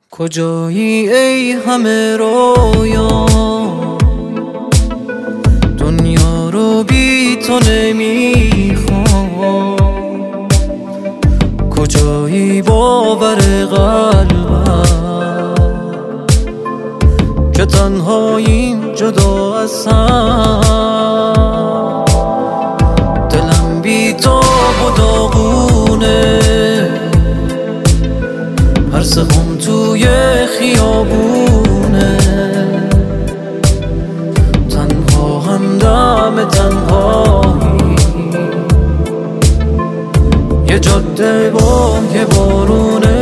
کجایی ای همه رویا، دنیا رو بی تو نمیخوام. کجایی باور قلبم که تنهاییم جدا از هم. دلم بی تو و داغونه، هر سقم توی خیابونه. تنها همدم تنهایی، یه جاده با یه بارونه.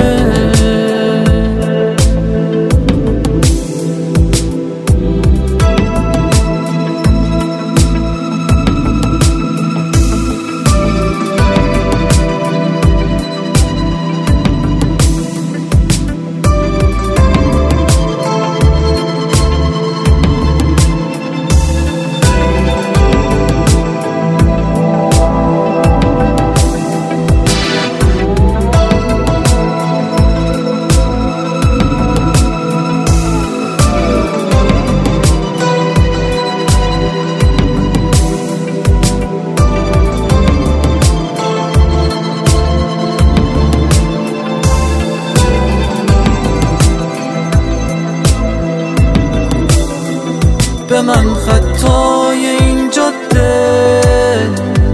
به من خطای این جاده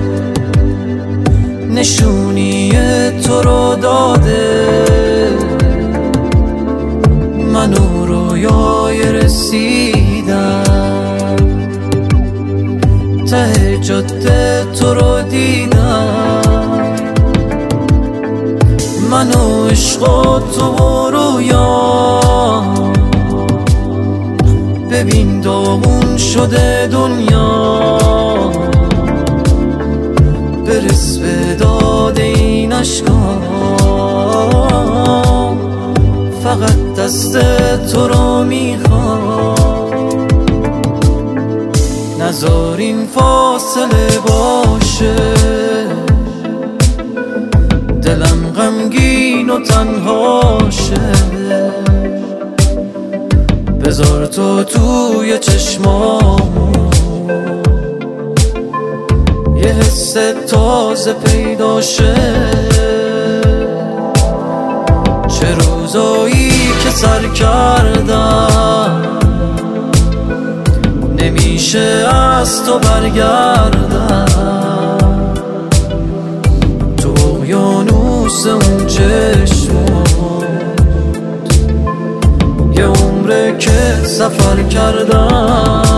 نشونی تو رو داده. منو رویای رسیدم، ته جاده تو رو دیدم. منو عشق و تو و رویا، ببین داغون شده دنیا. برس به داد این اشکام، فقط دست تو رو میخوام. نذار این فاصله باشه، دلم غمگین و تنهاشه. بذار تو توی چشمامو یه حس تازه پیدا شه. چه روزایی که سر کردم، نمیشه از تو برگردم. تو اقیانوس اون چشمات یه عمره که سفر کردم.